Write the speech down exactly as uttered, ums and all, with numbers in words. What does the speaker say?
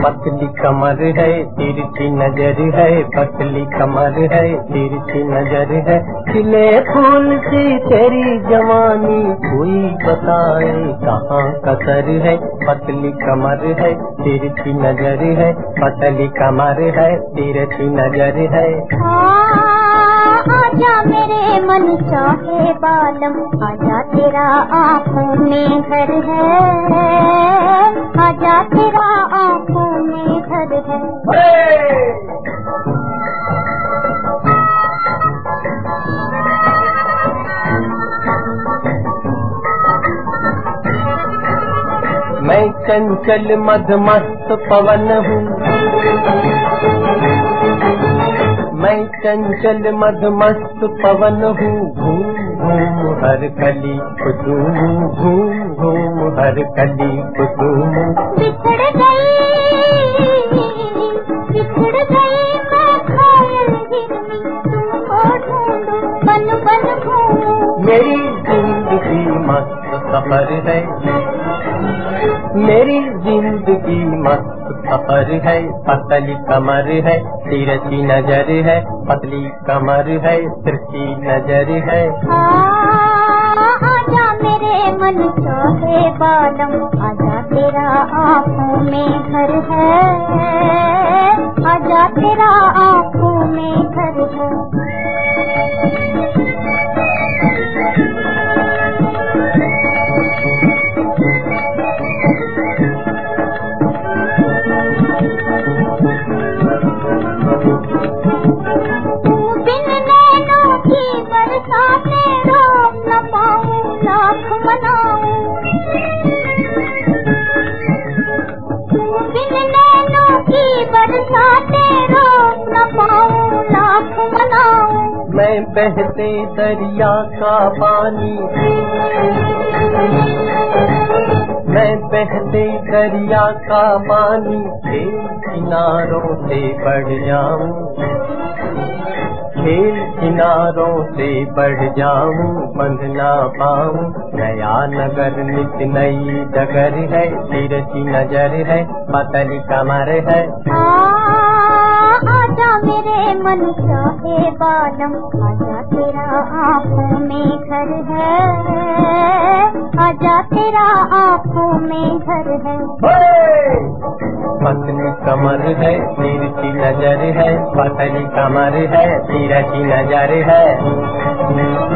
पतली कमर है तिरछी नजर है, पतली कमर है तिरछी नजर है। खिले फूल सी तेरी जवानी, कोई बताए कहाँ कसर है। पतली कमर है तिरछी नजर है, पतली कमर है तिरछी नजर है। आजा मेरे मन चाहे बालम, आजा तेरा आँखों में घर है, आजा तेरा आँखों में घर है। मैं चंचल मधमस्त पवन हूँ, मैं चंचल मधमस्त पवन हूँ। घूम घूम हर कली कुसुम, घूम घूम हर कली कुसुम। बिछड़ गई बिछड़ गई मैं घायल हिरनी, तुमको ढूंढूं बन बन घूमूं। मेरी जिंदगी मस्त सफर है, मेरी जिंदगी मस्त सफर है। पतली कमर है तिरछी नजर है, पतली कमर है तिरछी नजर है। आजा मेरे मन चाहे बालम, आजा तेरा आँखों में घर है, आजा तेरा आँखों में घर है। मैं बहते दरिया का पानी, मैं बहते दरिया का पानी, खेल किनारों से बढ़ जाऊं, खेल किनारों से बढ़ जाऊं। बंध ना पाऊं नया नगर, नित नई डगर है, तिरछी नजर है, पतली कमर है। आजा मेरे मन चाहे बालम, आजा तेरा आँखों में घर है, आजा तेरा आँखों में घर है। पतली कमर है तिरछी नजर है, पतली कमर है तिरछी नजर है।